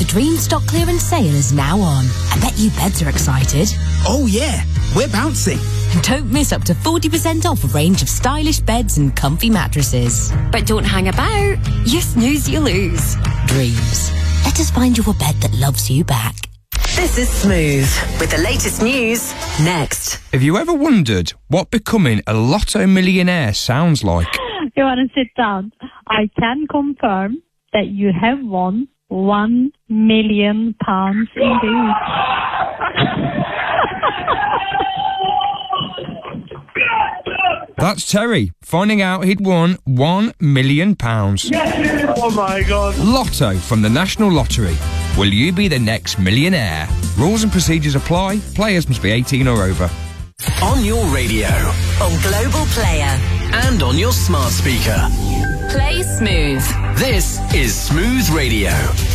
The Dream stock clearance sale is now on. I bet you beds are excited. Oh yeah, we're bouncing. Don't miss up to 40% off a range of stylish beds and comfy mattresses. But don't hang about. You snooze, you lose. Dreams. Let us find you a bed that loves you back. This is Smooth with the latest news next. Have you ever wondered what becoming a lotto millionaire sounds like? You want to sit down? I can confirm that you have won £1 million indeed. That's Terry, finding out he'd won £1 million. Yes! Oh my God. Lotto from the National Lottery. Will you be the next millionaire? Rules and procedures apply. Players must be 18 or over. On your radio. On Global Player. And on your smart speaker. Play Smooth. This is Smooth Radio.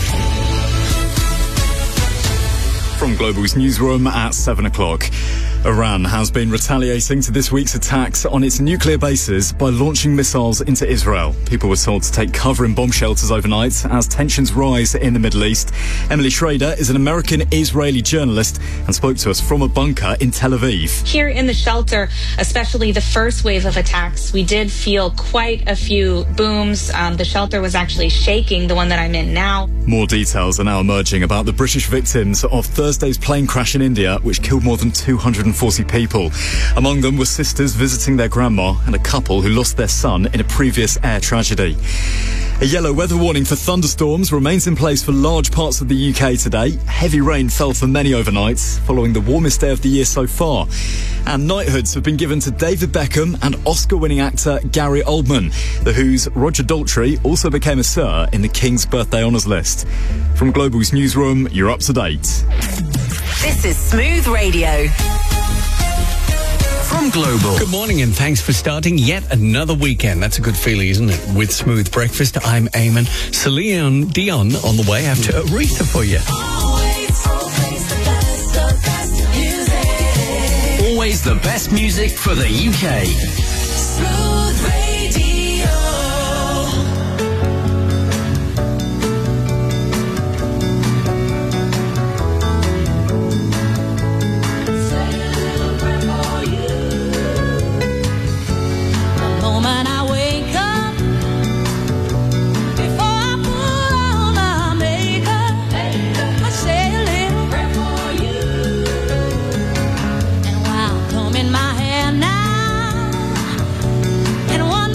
From Global's newsroom at 7 o'clock. Iran has been retaliating to this week's attacks on its nuclear bases by launching missiles into Israel. People were told to take cover in bomb shelters overnight as tensions rise in the Middle East. Emily Schrader is an American-Israeli journalist and spoke to us from a bunker in Tel Aviv. Here in the shelter, especially the first wave of attacks, we did feel quite a few booms. The shelter was actually shaking, the one that I'm in now. More details are now emerging about the British victims of Thursday's plane crash in India, which killed more than 240 people. Among them were sisters visiting their grandma and a couple who lost their son in a previous air tragedy. A yellow weather warning for thunderstorms remains in place for large parts of the UK today. Heavy rain fell for many overnights, following the warmest day of the year so far. And knighthoods have been given to David Beckham and Oscar-winning actor Gary Oldman. The Who's Roger Daltrey also became a Sir in the King's Birthday Honours list. From Global's newsroom, you're up to date. This is Smooth Radio. From Global. Good morning and thanks for starting yet another weekend. That's a good feeling, isn't it? With Smooth Breakfast, I'm Eamon. Celine Dion on the way after Aretha for you. Always the best music for the UK. Smooth Radio. In my hand now, and one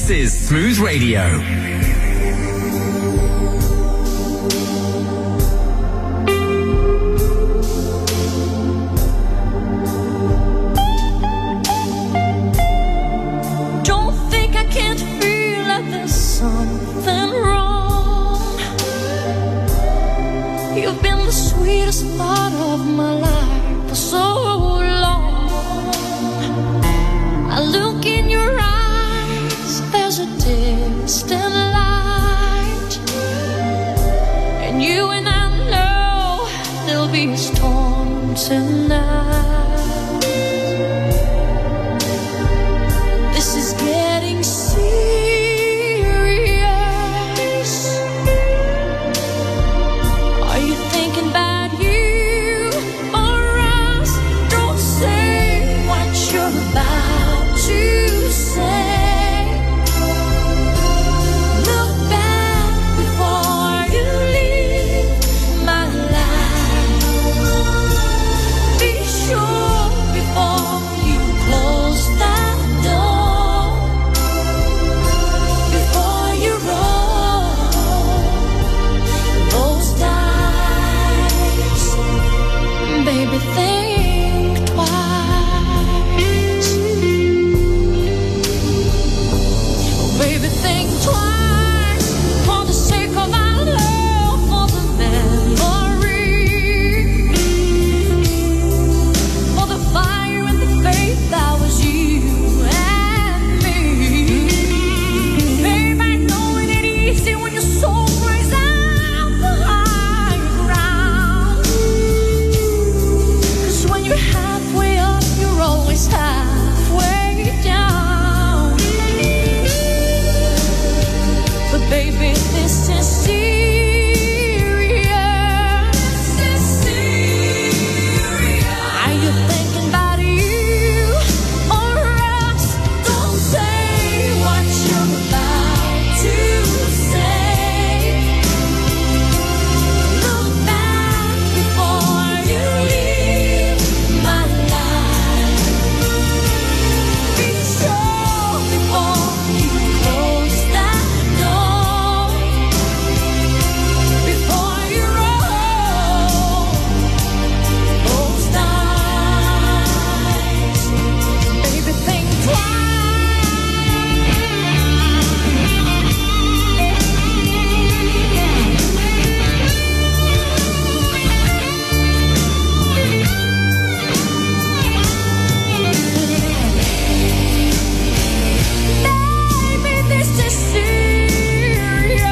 This is Smooth Radio. Don't think I can't feel like there's something wrong. You've been the sweetest part of my life for so long. I look in your eyes, there's a distant light, and you and I know there'll be a storm tonight. This is getting serious. Are you thinking about you or us? Don't say what you're about to say. Look back before you leave my life. Be sure before you close that door. Before you roll those dice, baby, think twice. Baby, think twice for the sake of our love, for the memory, for the fire and the faith that was you and me. Babe, I know it ain't easy when your soul cries out the high ground. 'Cause when you're halfway up, you're always halfway down. But baby, this is serious. Are you thinking about you or us? Don't say what you're about to say. Look back before you leave my life. Be sure before you close that door. Before you roll those dice, baby, think Baby, this is serious.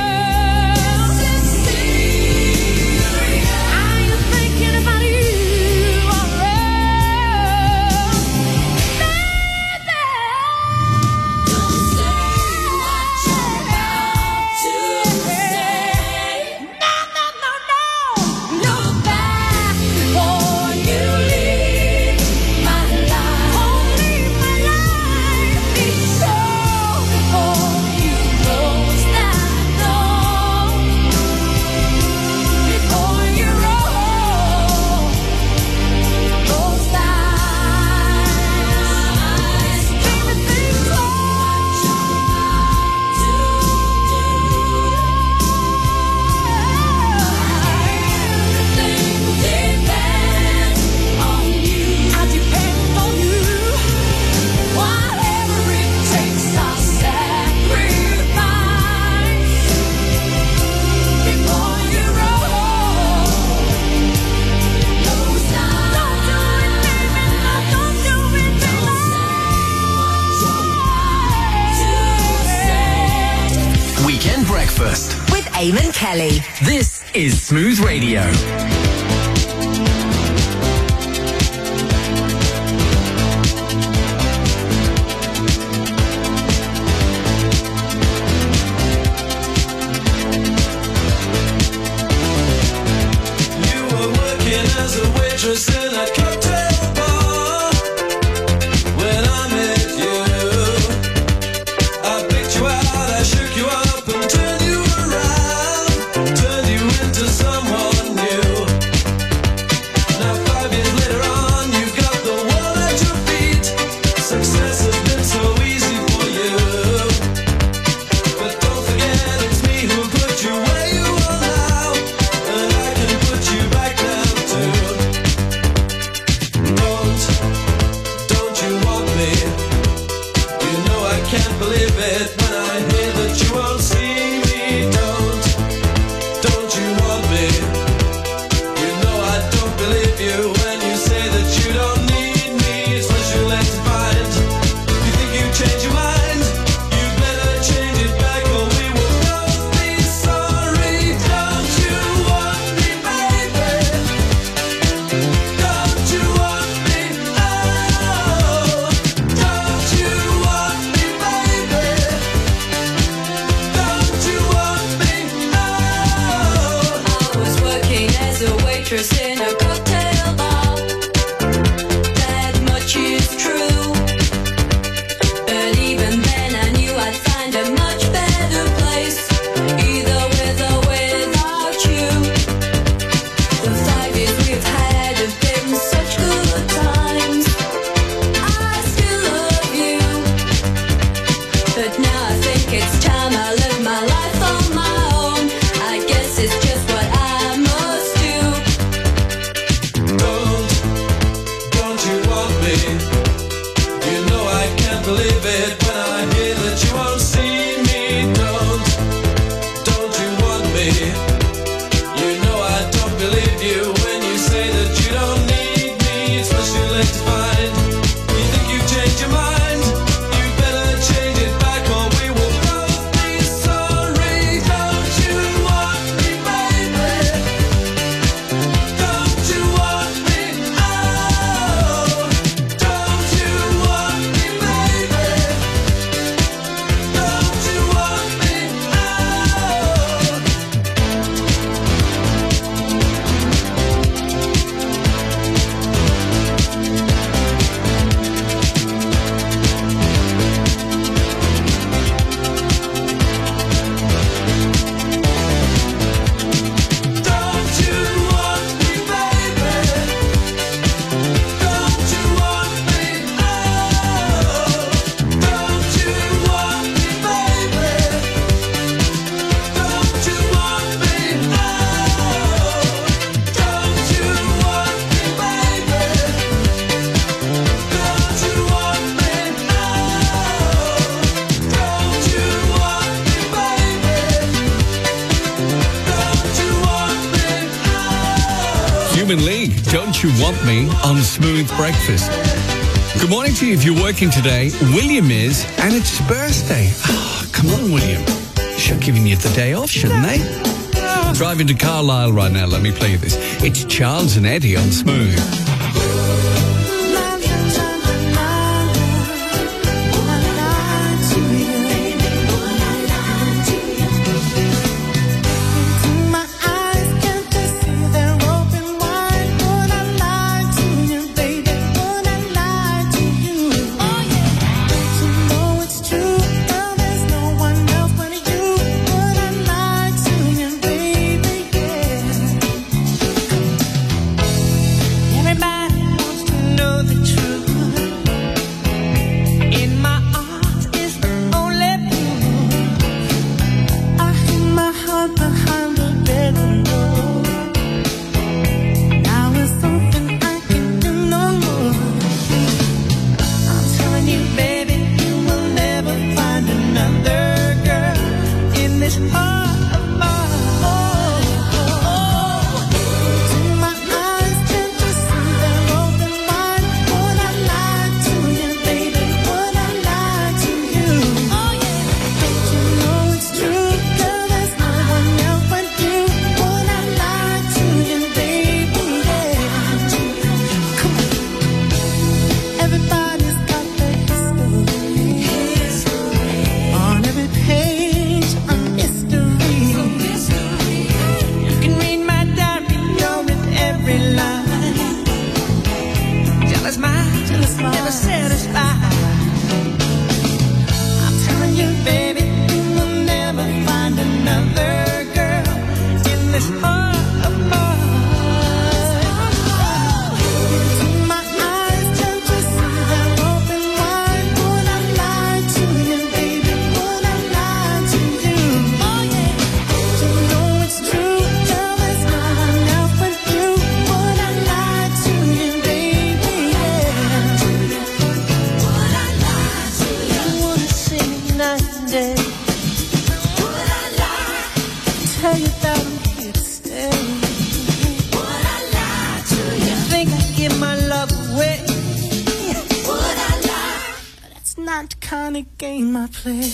Are you thinking about you or us? Baby, don't say what you're about to say. No, no, no, no. Look back before you leave my life. Oh, leave my life. Be sure before you close that door. Before you roll those dice, baby, think what you're about to do. Everything depends on you. I depend on you. Whatever it takes, I'll sacrifice. Before you roll those dice. Don't do it, baby. No, don't do it, baby. Weekend Breakfast. With Eamon Kelly. This is Smooth Radio. You were working as a waitress in a cocktail bar when I met you. I picked you out, I shook you up and turned you around, turned you into someone new. waitress in a cocktail bar. That much is true. But even then I knew I'd find a much better place, either with or without you. The 5 years we've had have been such good times. I still love you, but now I think it's time I live my life on my own. I guess it's just what I must do. Don't you want me? You know I can't believe it when I hear that you won't see me. Don't you want me? You know I don't believe you when you say that you don't need me. It's much too late to find. You think you've changed your mind? You better change it back or we will both be sorry. Don't you want me, baby? Don't you want me? Oh, don't you want me, baby? Don't you want me? Don't you want me, baby? Don't you want me? Oh, don't you want me, baby? Don't you want me? Oh, don't you want me, baby? Don't you want me? Oh, don't you want me, baby? Don't you want me? Human League, Don't You Want Me on Smooth Breakfast. Good morning to you if you're working today. William is, and it's his birthday. Oh, come on, William. Should have given you the day off, shouldn't they? Driving to Carlisle right now, let me play you this. It's Charles and Eddie on Smooth. My eyes can't just see they're open wide. Would I lie to you, baby? Would I lie to you? Oh yeah. To know it's true, girl, there's no one else but you. Would I lie to you, baby? Yeah. Everybody wants to know the truth. In my arms is only you. I hid my heart behind the bedroom door. Now it's something I can do no more. I'm telling you, baby, you will never find another girl in this heart of mine. My eyes can't just see they're open wide. Would I lie to you, baby? Would I lie to you? Oh yeah. Don't you know it's true, girl? There's no one else but you. Would I lie to you, baby? Yeah. Come on. Everybody's got their history. On every page, a mystery. You can read my diary, know with every line. Jealous mind, never satisfied. I'm telling you, baby, you will never find another girl in this heart of mine. My eyes can't just see they're open wide. Would I lie to you, baby? Would I lie to you? Oh yeah. Don't you know it's true, girl? There's no one else but you. Would I lie to you, baby? Yeah. Would I lie to you? Would I sing night and day? Would I lie? Tell you that I'm here to stay. Would I lie to you? Think I'd give my love away? Would I lie? That's not the kind of game I play.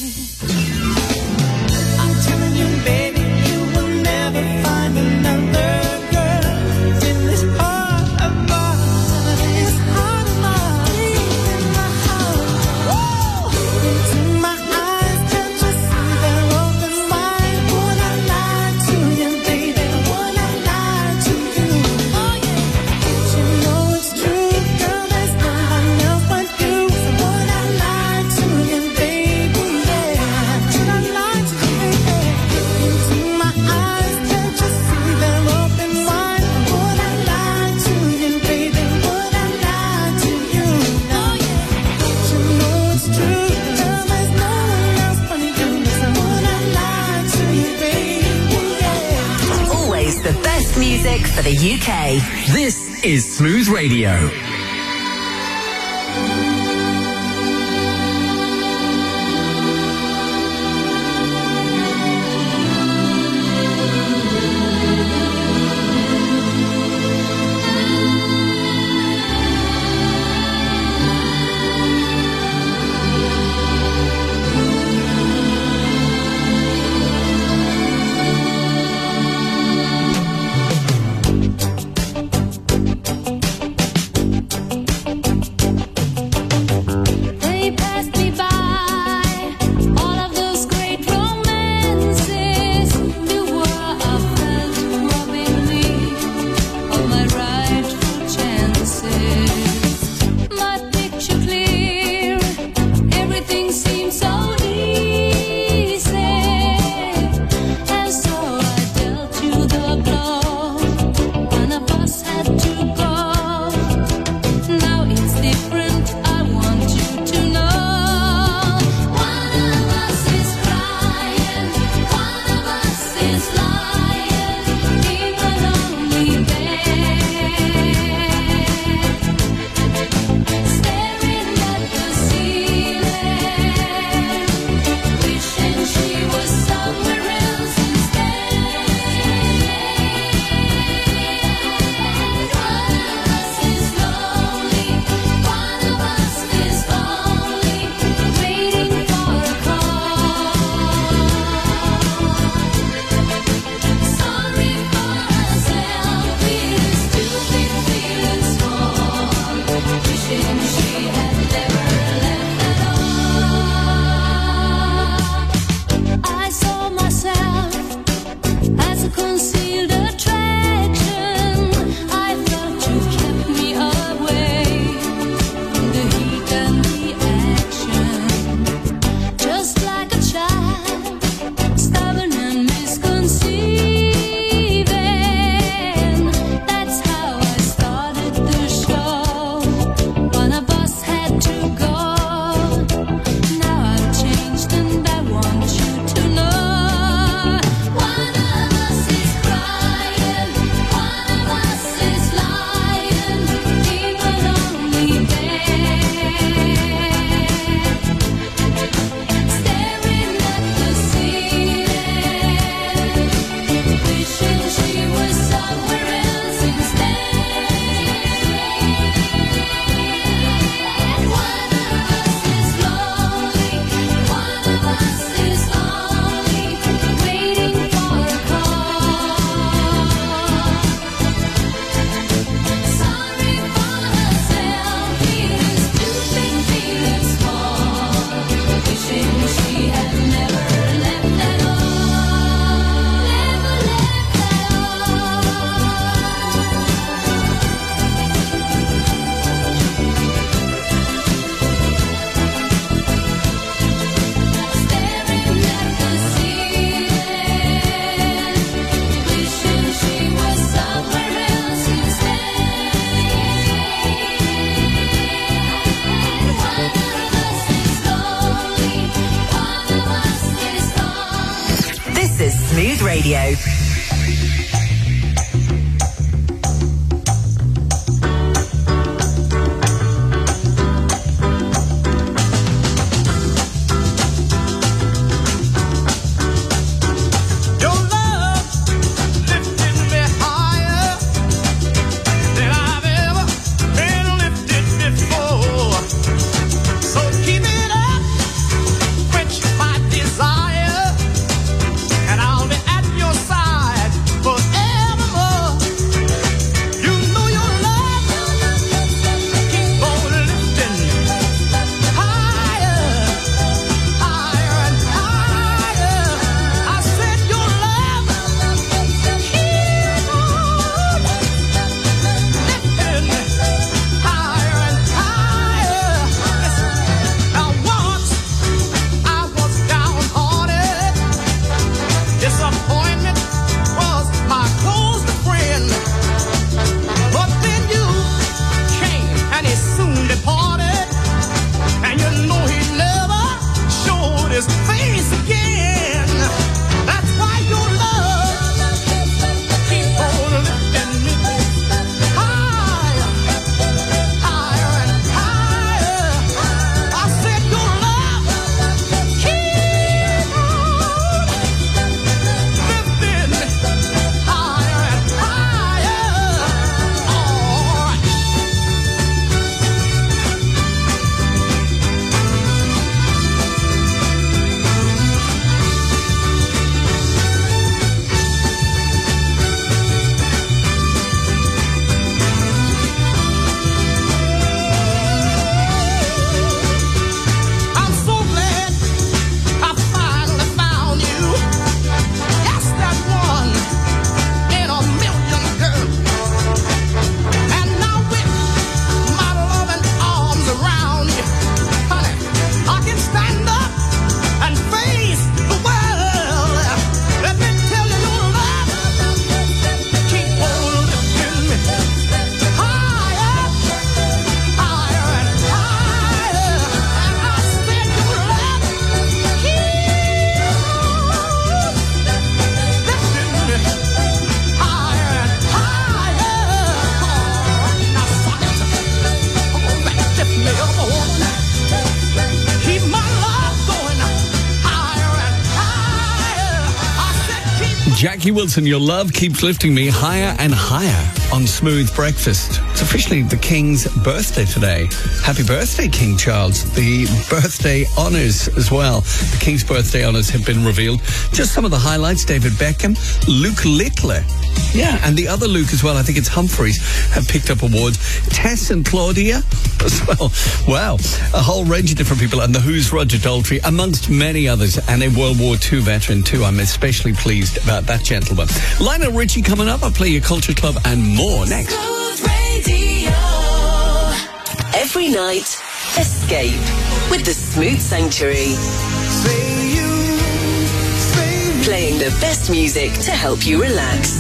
I'm telling you, baby, you will never find another girl in this heart of mine. This heart of mine. In my heart. Into my eyes, can't you see they're open wide? Would I lie to you, baby? Would I lie to you? the best music for the UK. This is Smooth Radio. Smooth Radio. Desire, and I'll be at your side. Jackie Wilson, your love keeps lifting me higher and higher on Smooth Breakfast. It's officially the King's birthday today. Happy birthday, King Charles. The birthday honours as well. The King's birthday honours have been revealed. Just some of the highlights: David Beckham, Luke Littler. Yeah, and the other Luke as well, I think it's Humphreys, have picked up awards. Tess and Claudia as well. Wow, a whole range of different people. And The Who's Roger Daltrey, amongst many others. And a World War II veteran too. I'm especially pleased about that gentleman. Lionel Richie coming up. I'll play your Culture Club and more next. Every night, escape with the Smooth Sanctuary. Playing the best music to help you relax.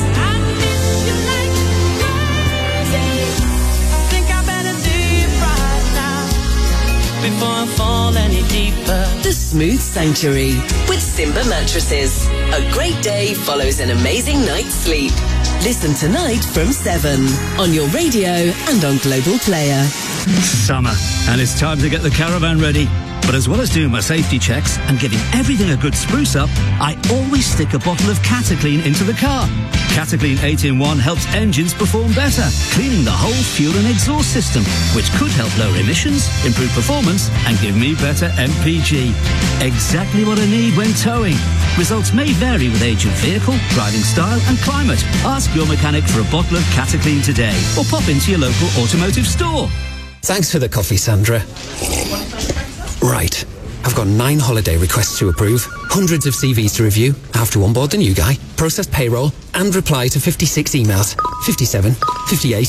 Before I fall any deeper. The Smooth Sanctuary with Simba Mattresses. A great day follows an amazing night's sleep. Listen tonight from 7 on your radio and on Global Player. Summer, and it's time to get the caravan ready. But as well as doing my safety checks and giving everything a good spruce up, I always stick a bottle of Cataclean into the car. Cataclean 8-in-1 helps engines perform better, cleaning the whole fuel and exhaust system, which could help lower emissions, improve performance, and give me better MPG. Exactly what I need when towing. Results may vary with age of vehicle, driving style, and climate. Ask your mechanic for a bottle of Cataclean today, or pop into your local automotive store. Thanks for the coffee, Sandra. Right, I've got 9 holiday requests to approve, hundreds of CVs to review. I have to onboard the new guy, process payroll, and reply to 56 emails. 57, 58.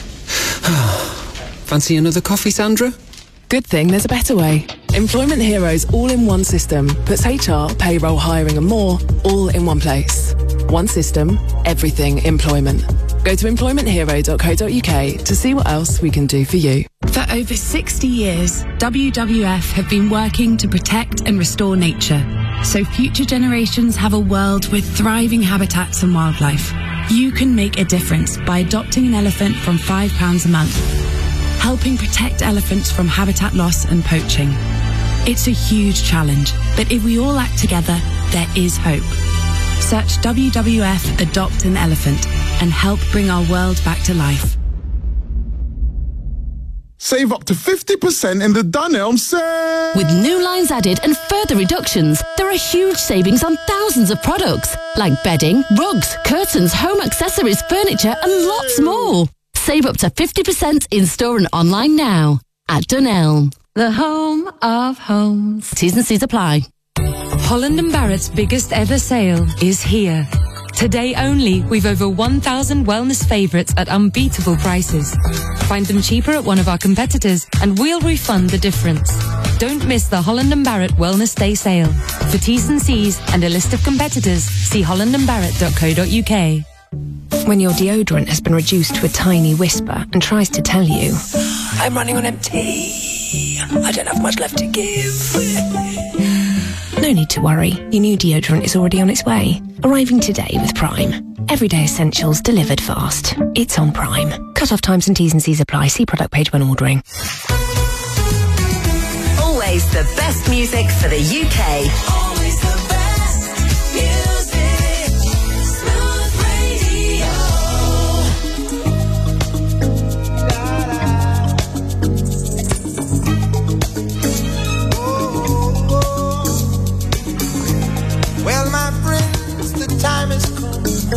Fancy another coffee, Sandra? Good thing there's a better way. Employment Heroes all-in-one system puts HR, payroll, hiring and more all in one place. One system, everything employment. Go to employmenthero.co.uk to see what else we can do for you. For over 60 years, WWF have been working to protect and restore nature, so future generations have a world with thriving habitats and wildlife. You can make a difference by adopting an elephant from £5 a month, helping protect elephants from habitat loss and poaching. It's a huge challenge, but if we all act together, there is hope. Search WWF Adopt an Elephant and help bring our world back to life. Save up to 50% in the Dunelm sale! With new lines added and further reductions, there are huge savings on thousands of products, like bedding, rugs, curtains, home accessories, furniture, and lots more. Save up to 50% in-store and online now at Dunelm, the home of homes. T's and C's apply. Holland & Barrett's biggest ever sale is here. Today only, we've over 1,000 wellness favourites at unbeatable prices. Find them cheaper at one of our competitors and we'll refund the difference. Don't miss the Holland & Barrett Wellness Day sale. For T's and C's and a list of competitors, see hollandandbarrett.co.uk. When your deodorant has been reduced to a tiny whisper and tries to tell you, I'm running on empty, I don't have much left to give. No need to worry, your new deodorant is already on its way. Arriving today with Prime. Everyday essentials delivered fast. It's on Prime. Cut-off times and T's and C's apply. See product page when ordering. Always the best music for the UK. Always the best music. Smooth Radio. Well, my friends, the time has come.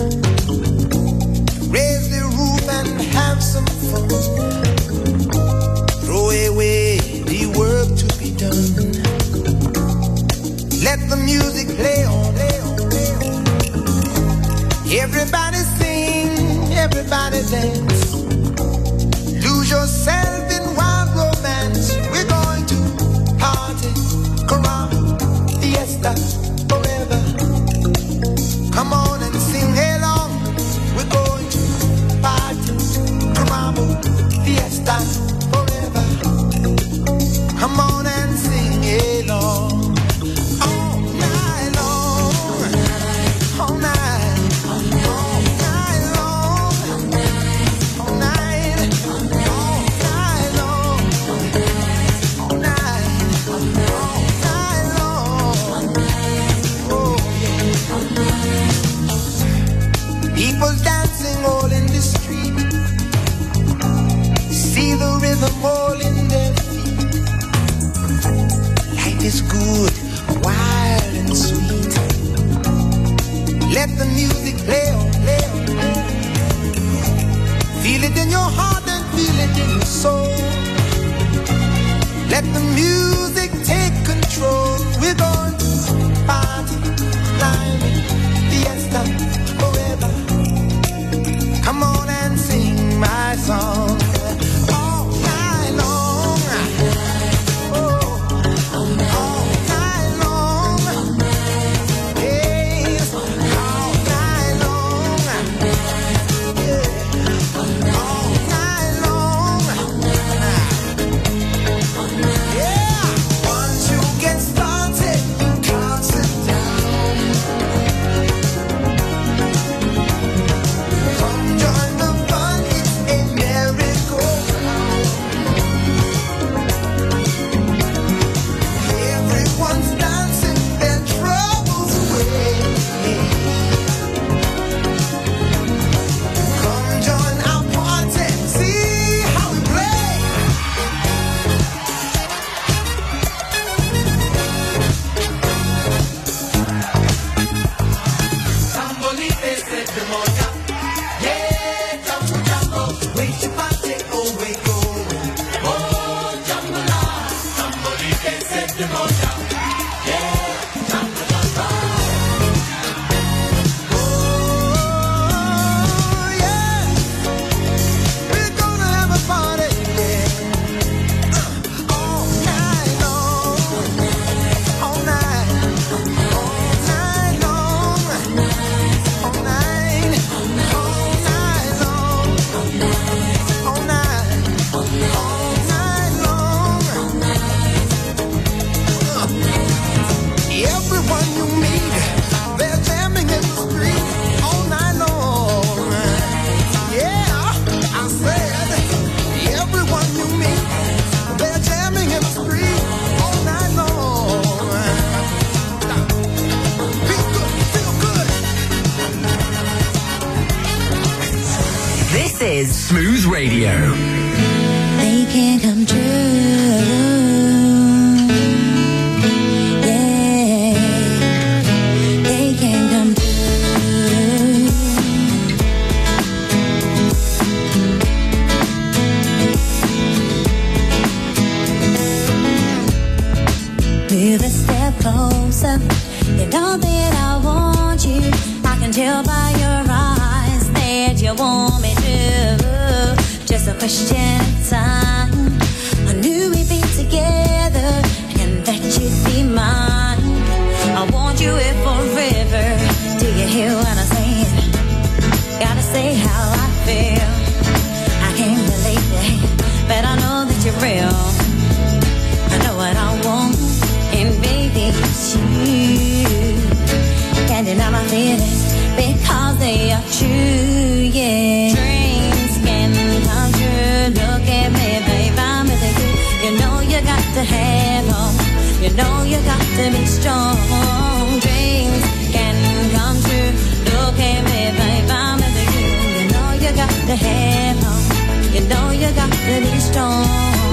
Raise the roof and have some fun. Throw away the work to be done. Let the music play on. Everybody sing, everybody dance. Lose yourself in wild romance. We're going to party, caramba, fiesta, forever. Come on and sing along. We're going to party, caramba, fiesta, forever. Come on and sing along. All night long. All night. All night long. heart and feel it in your soul. Let the music take control. We're going to party, climbing, fiesta, forever. Come on and sing my song all night long. Oh, all night long. Yes, all night long. Yeah, all night long. Yeah, once you get started, you can't sit down. Come join the fun, it's a merry-go-round. Everyone's dancing their troubles away. Come join our party, see how we play. Tambolite se te moja. Yeah, jumbo, jumbo. Wait your party, oh, we go. Oh, jumbo la. Tambolite se te moja. Yeah, jumbo, jumbo. Oh, yeah. We're gonna have a party, yeah. All night long. All night. All night long. All night. All night long. All night. All night long. Everyone you meet, they're jamming in the street all night long. Yeah, I said, everyone you meet, they're jamming in the street all night long. Feel good, feel good. This is Smooth Radio. They can come true. Yeah, they can come true. Move a step closer. You know that I want you. I can tell by your eyes that you want me to. Just a question of time. I knew we'd be together and that you'd be mine. I want you here forever. Do you hear what I'm saying? Gotta say how I feel. I can't believe it, but I know that you're real. I know what I want, and baby, it's you. Can't deny my feelings because they are true, yeah. Dreams can come true. Look at me, babe, I'm with you. You know you got to have hope. You know you got to be strong. Dreams can come true. Look at me, babe, I'm with you. You know you got to have hope. You know you got to be strong.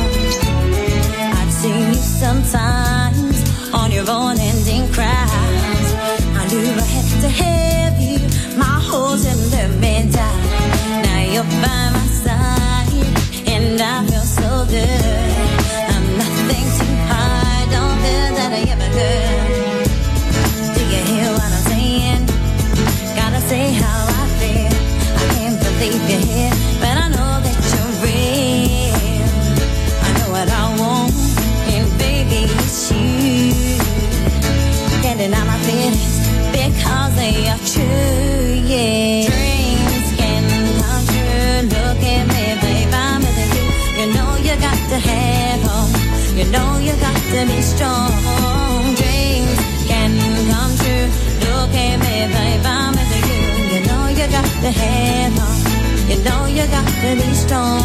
I've seen you sometimes on your own ending cries. I knew I had to have you, my whole to let me down. Now you're by my side, and I feel so good. I'm nothing too hard, don't feel that I ever could. Do you hear what I'm saying? Gotta say how I feel. I can't believe you're here, but I know that you're real. I know what I want, and baby, it's you. Can't deny my feelings because they are true, yeah. Dreams can come true. Look at me, babe, I'm with you. You know you got to have hope. You know you got to be strong. Dreams can come true. Look at me, babe, I'm with you. You know you got to have hope. You know you got to be strong.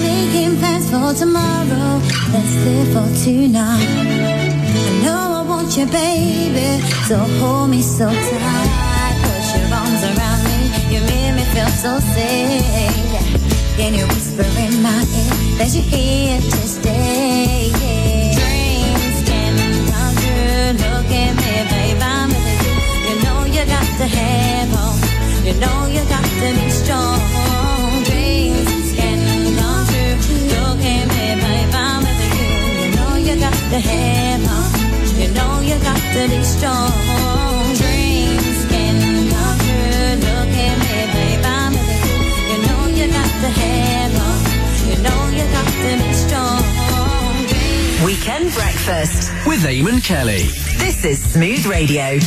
for tomorrow, let's live for tonight. I know I want you, baby. So hold me so tight. Put your arms around me. You made me feel so safe. Can you whisper in my ear that you're here to stay? Dreams can come true. Look at me, babe, I'm with you. You know you got to have hope. You know you got to be strong. Dreams can come true. Look at me, babe, I'm with you. You know you got to have hope. You know you got to be strong. Dreams can come true. Look at me, babe, I'm with you. You know you got to have hope. You know you got to be strong. Dreams. Weekend Breakfast with Eamon Kelly. This is Smooth Radio.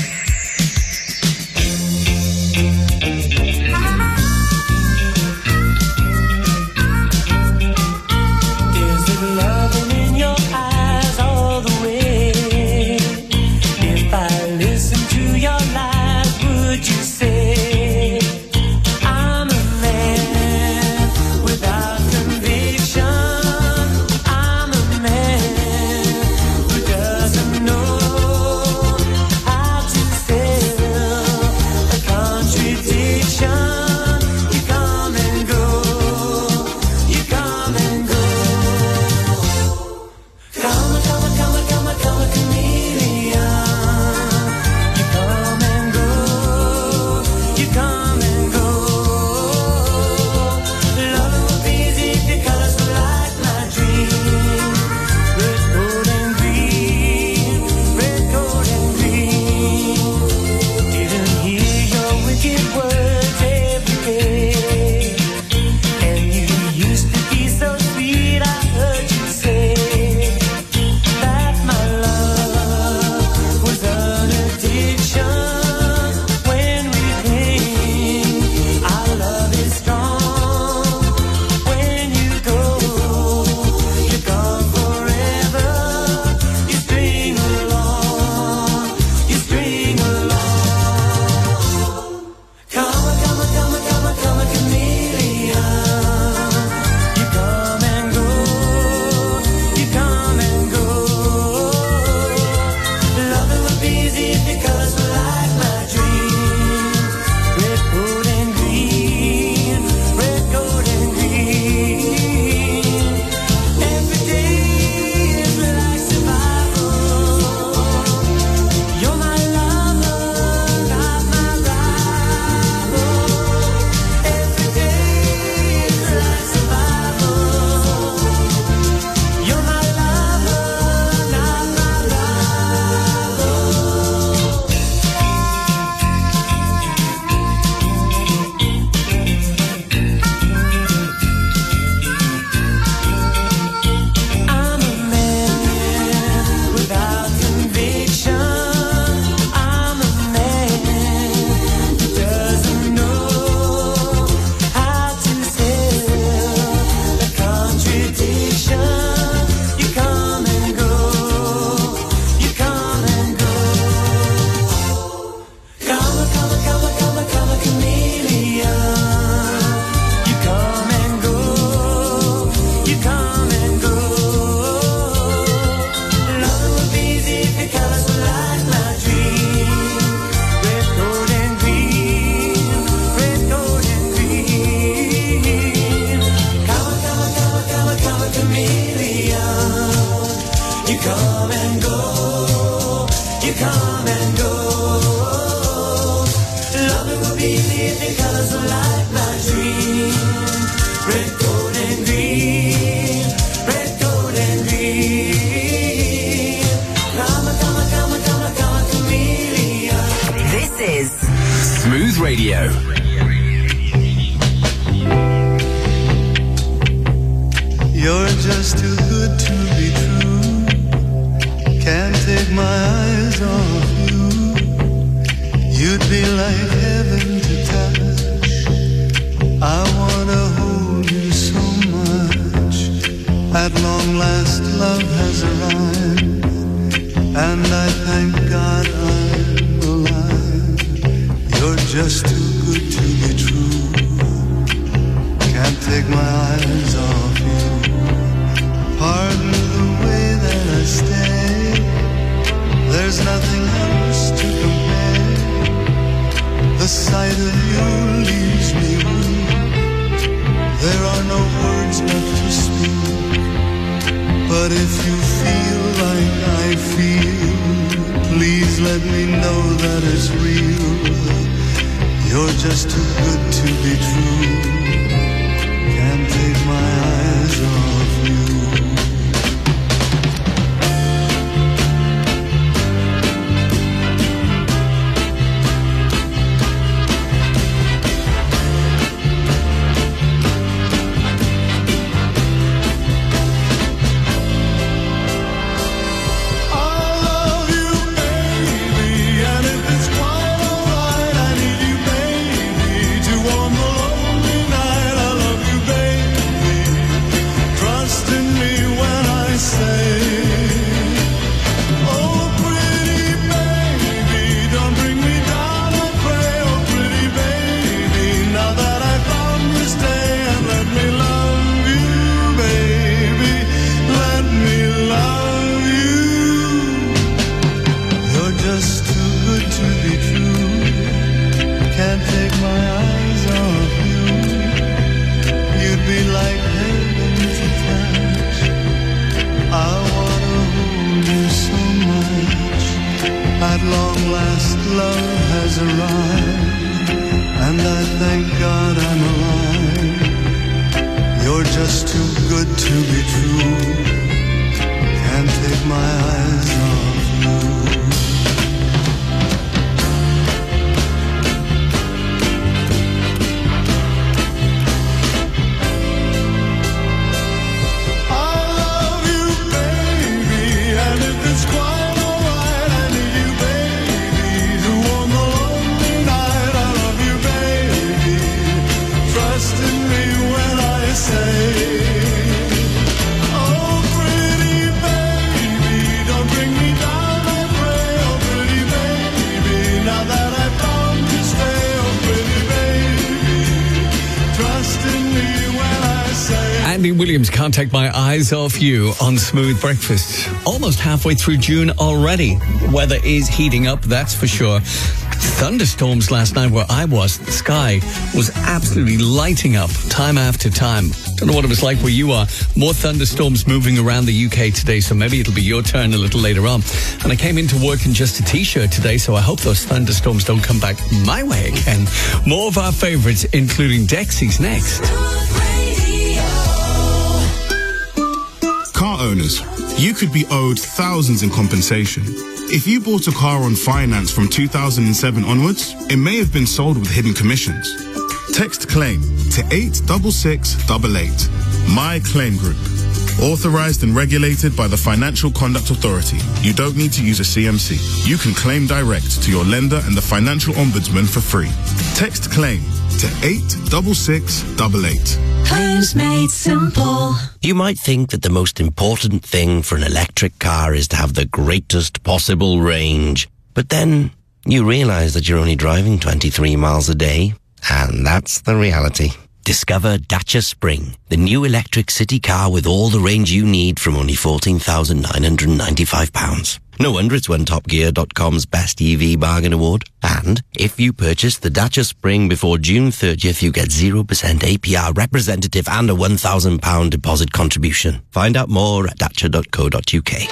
Is it loving in your eyes all the way? If I listen to your lies, would you say I'm a man without conviction? I'm a man who doesn't know how to sell a contradiction. You come and go, you come and go. Come a chameleon. You come and go, you come and go. Loving will be easy if your colors were like my dream. Red, gold, and green. Red, gold, and green. Didn't hear your wicked words every day. And you used to be so sweet. I heard you say that my love was an addiction. When we cling, our love is strong. When you go, you're gone forever. You string along, you string along. Come a chameleon. You come and go, you come and go. Loving would be easy if your colors were like my dreams. Red, gold, and green. Red, gold, and green. Every day is like survival. You're my lover, not my rival. Every day is like survival. You're my lover, not my rival. I'm a man without conviction. I'm a man who doesn't know how to sell a contradiction. You come and go, you come and go. Come a chameleon. You come and go, you come and go. Loving would be easy if your colors were like my dream. Red, gold, and green. Red, gold, and green. Come a chameleon. You come and go, you come and go. Loving would be easy if your colors were like my dream. Red, gold, and green. Red, gold, and green. Come a chameleon. This is Smooth Radio. You're just too good to be true. Can't take my eyes off you. You'd be like heaven to touch. I wanna hold you so much. At long last, love has arrived, and I thank God I'm alive. You're just too good to be true. Can't take my eyes off you. Pardon the way that I stay. There's There's nothing else to compare. The sight of you leaves me weak. There are no words left to speak. But if you feel like I feel, please let me know that it's real. You're just too good to be true. Can't take my eyes off you. At long last, love has arrived, and I thank God I'm alive. You're just too good to be true. Can't take my eyes off you. Andy Williams, Can't Take My Eyes Off You on Smooth Breakfast. Almost halfway through June already. Weather is heating up, that's for sure. Thunderstorms last night where I was. The sky was absolutely lighting up time after time. Don't know what it was like where you are. More thunderstorms moving around the UK today, so maybe it'll be your turn a little later on. And I came into work in just a t-shirt today, so I hope those thunderstorms don't come back my way again. More of our favourites, including Dexy's next. Car owners, you could be owed thousands in compensation. If you bought a car on finance from 2007 onwards, it may have been sold with hidden commissions. Text CLAIM to 86688. My Claim Group. Authorized and regulated by the Financial Conduct Authority. You don't need to use a CMC. You can claim direct to your lender and the Financial Ombudsman for free. Text CLAIM to 86688. Claims made simple. You might think that the most important thing for an electric car is to have the greatest possible range. But then you realize that you're only driving 23 miles a day. And that's the reality. Discover Dacia Spring, the new electric city car with all the range you need from only £14,995. No wonder it's won TopGear.com's Best EV Bargain Award. And if you purchase the Dacia Spring before June 30th, you get 0% APR representative and a £1,000 deposit contribution. Find out more at dacia.co.uk.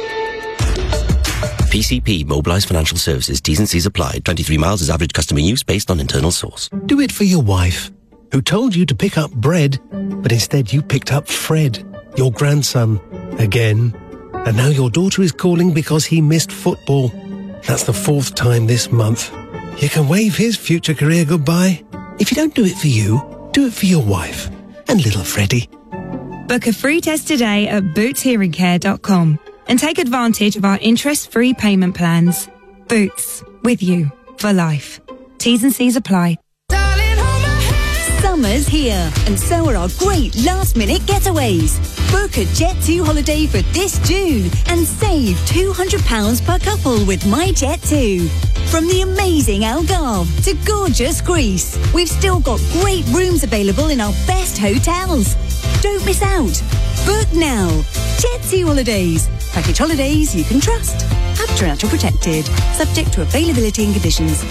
PCP, Mobilised Financial Services, T's and C's applied. 23 miles is average customer use based on internal source. Do it for your wife, who told you to pick up bread, but instead you picked up Fred, your grandson, again. And now your daughter is calling because he missed football. That's the 4th time this month. You can wave his future career goodbye. If you don't do it for you, do it for your wife and little Freddie. Book a free test today at bootshearingcare.com and take advantage of our interest-free payment plans. Boots, with you for life. T's and C's apply. Summer's here, and so are our great last-minute getaways. Book a Jet2 holiday for this June and save £200 per couple with My Jet2. From the amazing Algarve to gorgeous Greece, we've still got great rooms available in our best hotels. Don't miss out. Book now. Jet2 Holidays. Package holidays you can trust. Aptra Natural Protected. Subject to availability and conditions.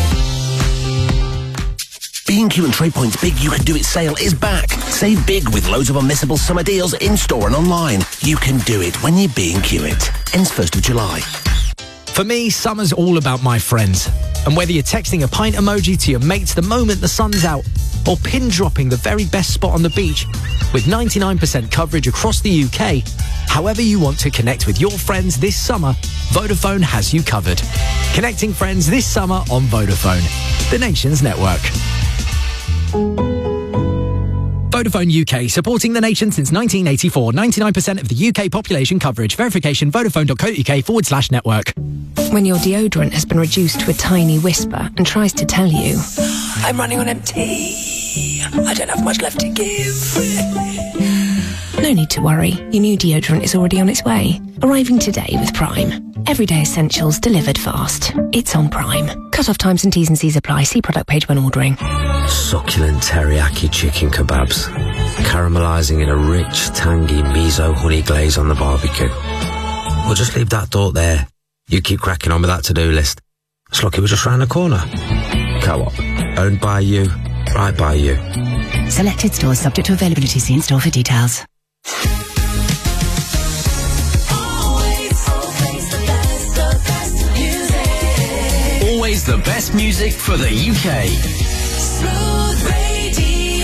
B&Q and TradePoint's Big You Can Do It sale is back. Save big with loads of unmissable summer deals in-store and online. You can do it when you B&Q it. Ends 1st of July. For me, summer's all about my friends. And whether you're texting a pint emoji to your mates the moment the sun's out, or pin dropping the very best spot on the beach, with 99% coverage across the UK, however you want to connect with your friends this summer, Vodafone has you covered. Connecting friends this summer on Vodafone, the nation's network. Vodafone UK, supporting the nation since 1984. 99% of the UK population coverage. Verification, vodafone.co.uk/network. When your deodorant has been reduced to a tiny whisper and tries to tell you, I'm running on empty, I don't have much left to give. No need to worry, your new deodorant is already on its way. Arriving today with Prime. Everyday essentials delivered fast. It's on Prime. Cut-off times and T's and C's apply. See product page when ordering. Succulent teriyaki chicken kebabs, caramelising in a rich, tangy miso honey glaze on the barbecue. We'll just leave that thought there. You keep cracking on with that to-do list. It's lucky we're just round the corner. Co-op. Owned by you, right by you. Selected stores subject to availability. See in store for details. Always the best music for the UK. Smooth Radio.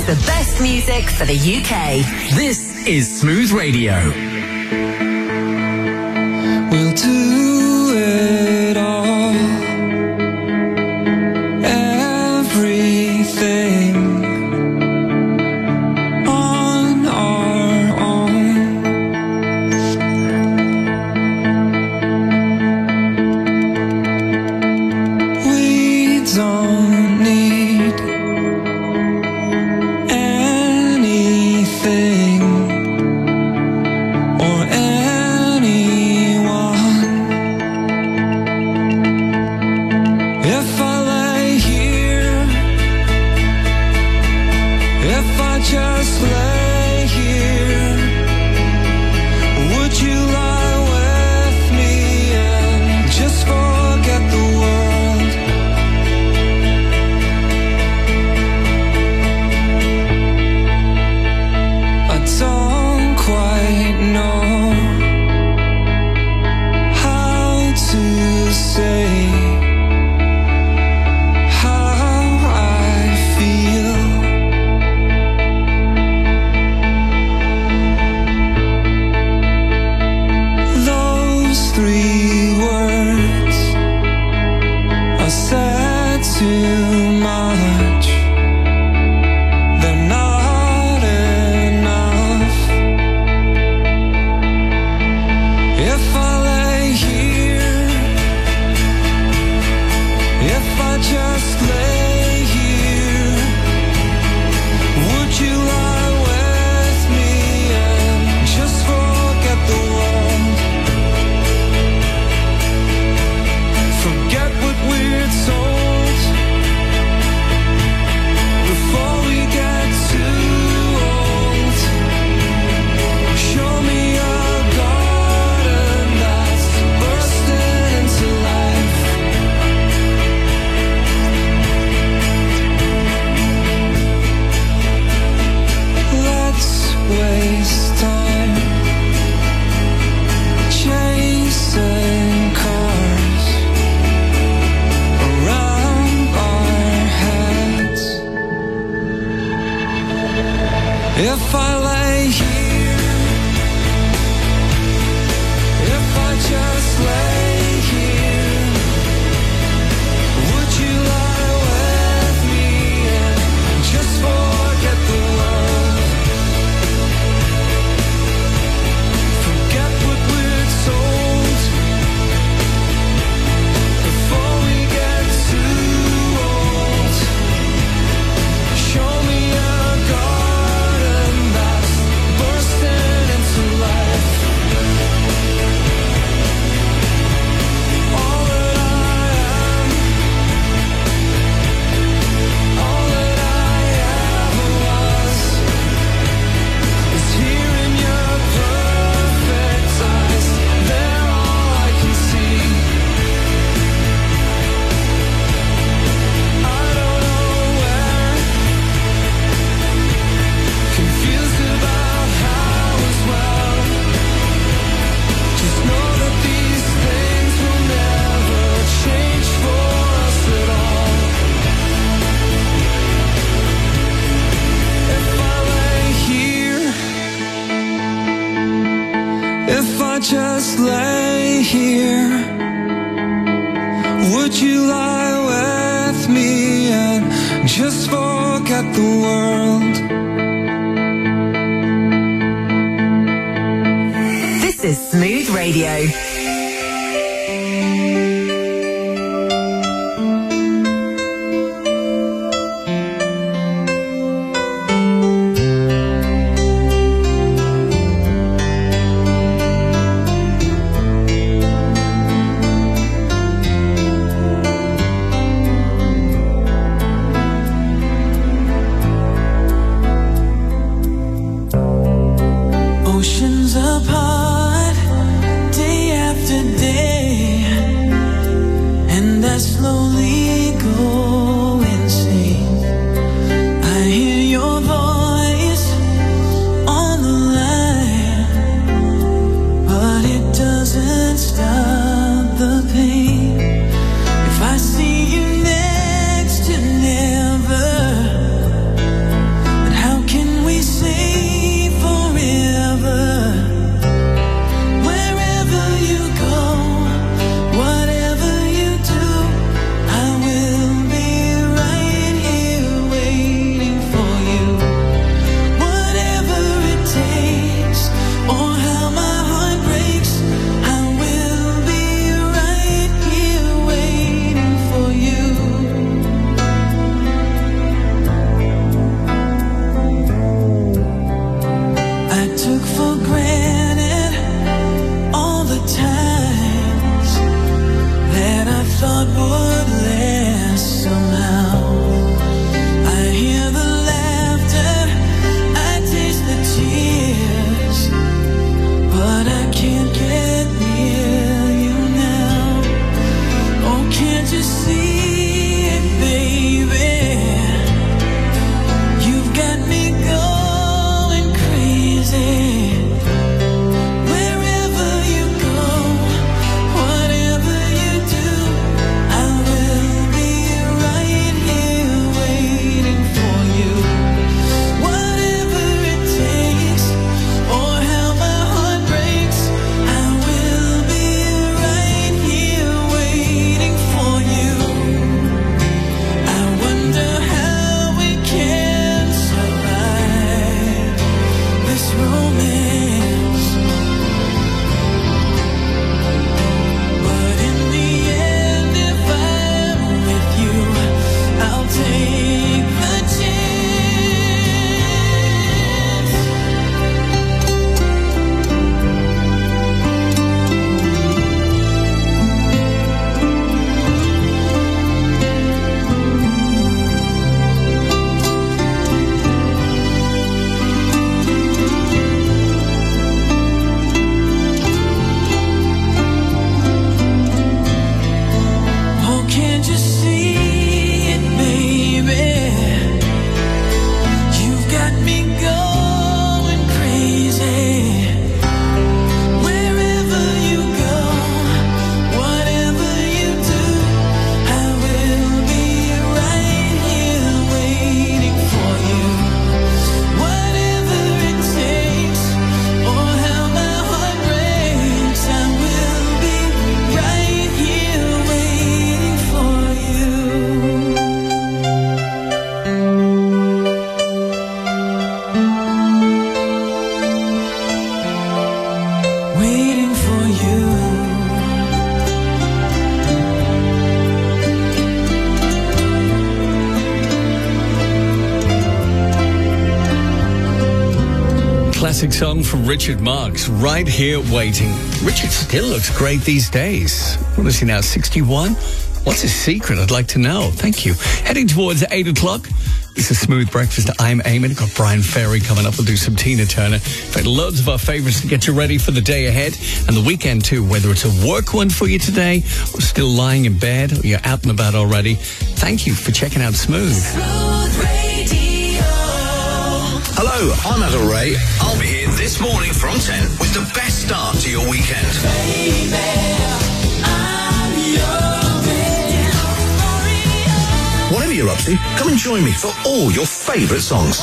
the best music for the UK. This is Smooth Radio. We'll do it all. Everything on our own. We don't need anything or anyone. If I lay here, if I just lay here, would you lie with me and just forget the world? I don't quite know how to say how I feel. Those 3 words I said too much. They're not enough. If I lay here, if I just lay here, would you lie with me and just forget the world? Forget what we're told before we get too old. Show me a garden that's bursting into life. Let's waste time chasing cars around our heads. If I lay here, if I just lay here, would you lie with me and just forget the world? Forget what we're told before we get too old. Show me a garden that's bursting into life. All that I am, all that I ever was, is here in your perfect eyes. They're all I can see. I don't know where, confused about how as well. Just know that these things will never change for us at all. If I lay here, if I just lay here, would you lie with me and just forget the world? This is Smooth Radio. Oceans apart, day after classic song from Richard Marx, Right Here Waiting. Richard still looks great these days. What is he now, 61? What's his secret? I'd like to know. Thank you. Heading towards 8 o'clock. This is Smooth Breakfast. I'm Eamon. Got Brian Ferry coming up. We'll do some Tina Turner. In fact, loads of our favourites to get you ready for the day ahead and the weekend too, whether it's a work one for you today or still lying in bed or you're out and about already. Thank you for checking out Smooth. Hello, I'm Adel Ray. I'll be here this morning from 10 with the best start to your weekend. Whatever you're up to, come and join me for all your favourite songs.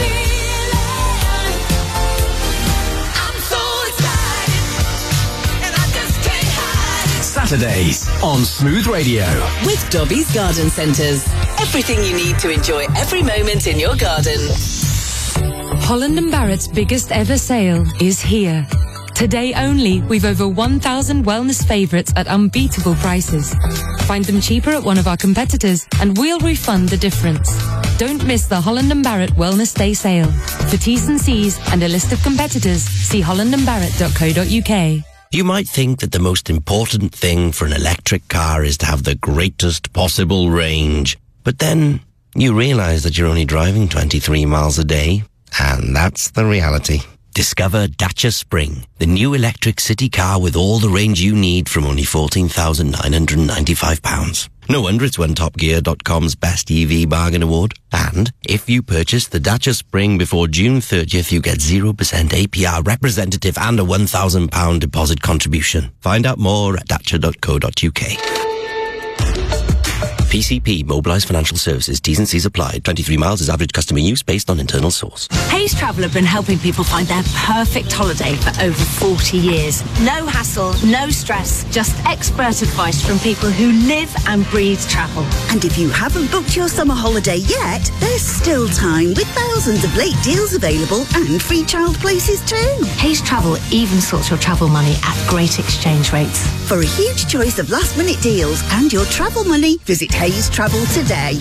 Saturdays on Smooth Radio. With Dobby's Garden Centres. Everything you need to enjoy every moment in your garden. Holland & Barrett's biggest ever sale is here. Today only, we've over 1,000 wellness favourites at unbeatable prices. Find them cheaper at one of our competitors and we'll refund the difference. Don't miss the Holland & Barrett Wellness Day sale. For T's and C's and a list of competitors, see hollandandbarrett.co.uk. You might think that the most important thing for an electric car is to have the greatest possible range. But then you realise that you're only driving 23 miles a day. And that's the reality. Discover Dacia Spring, the new electric city car with all the range you need from only £14,995. No wonder it's won TopGear.com's Best EV Bargain Award. And if you purchase the Dacia Spring before June 30th, you get 0% APR representative and a £1,000 deposit contribution. Find out more at dacia.co.uk. PCP, Mobilised Financial Services, T's and C's applied. 23 miles is average customer use based on internal source. Hayes Travel have been helping people find their perfect holiday for over 40 years. No hassle, no stress, just expert advice from people who live and breathe travel. And if you haven't booked your summer holiday yet, there's still time with thousands of late deals available and free child places too. Hayes Travel even sorts your travel money at great exchange rates. For a huge choice of last-minute deals and your travel money, visit Hayes Travel today.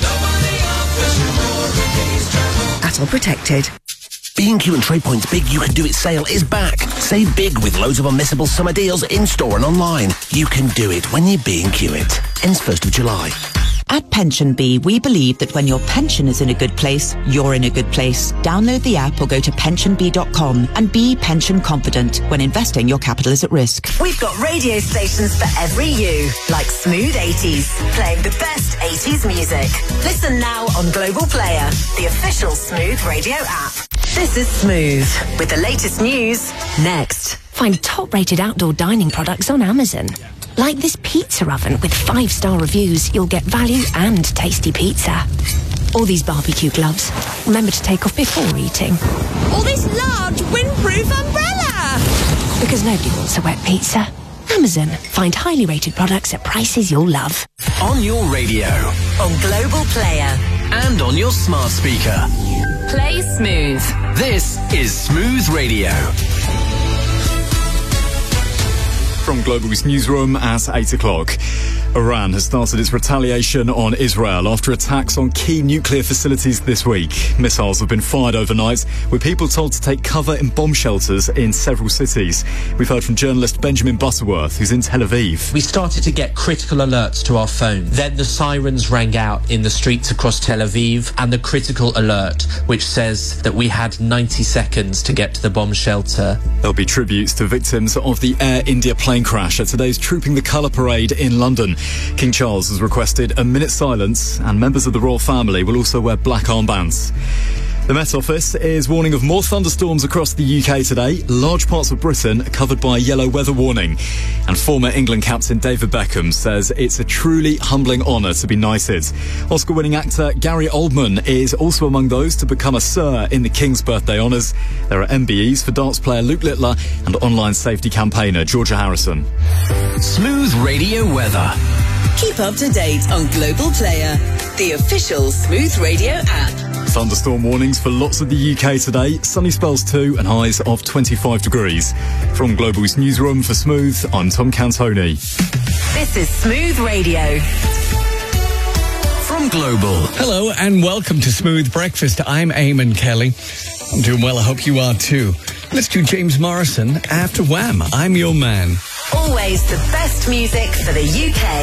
At All Protected. B&Q and TradePoint's Big You Can Do It sale is back. Save big with loads of unmissable summer deals in-store and online. You can do it when you B&Q it. Ends 1st of July. At PensionBee, we believe that when your pension is in a good place, you're in a good place. Download the app or go to pensionbee.com and be pension confident when investing your capital is at risk. We've got radio stations for every you, like Smooth 80s, playing the best 80s music. Listen now on Global Player, the official Smooth radio app. This is Smooth, with the latest news next. Find top-rated outdoor dining products on Amazon. Like this pizza oven with 5-star reviews, you'll get value and tasty pizza. Or these barbecue gloves. Remember to take off before eating. Or this large windproof umbrella! Because nobody wants a wet pizza. Amazon. Find highly rated products at prices you'll love. On your radio. On Global Player. And on your smart speaker. Play Smooth. This is Smooth Radio. From Global's newsroom at 8 o'clock. Iran has started its retaliation on Israel after attacks on key nuclear facilities this week. Missiles have been fired overnight, with people told to take cover in bomb shelters in several cities. We've heard from journalist Benjamin Butterworth, who's in Tel Aviv. We started to get critical alerts to our phone. Then the sirens rang out in the streets across Tel Aviv, and the critical alert, which says that we had 90 seconds to get to the bomb shelter. There'll be tributes to victims of the Air India plane crash at today's Trooping the Colour parade in London. King Charles has requested a minute's silence, and members of the royal family will also wear black armbands. The Met Office is warning of more thunderstorms across the UK today. Large parts of Britain are covered by a yellow weather warning. And former England captain David Beckham says it's a truly humbling honour to be knighted. Oscar-winning actor Gary Oldman is also among those to become a Sir in the King's birthday honours. There are MBEs for darts player Luke Littler and online safety campaigner Georgia Harrison. Smooth Radio weather. Keep up to date on Global Player, the official Smooth Radio app. Thunderstorm warnings for lots of the UK today. Sunny spells too, and highs of 25 degrees. From Global's newsroom for Smooth, I'm Tom Cantoni. This is Smooth Radio. From Global. Hello and welcome to Smooth Breakfast. I'm Eamon Kelly. I'm doing well, I hope you are too. Let's do James Morrison after Wham! I'm Your Man. Always the best music for the UK.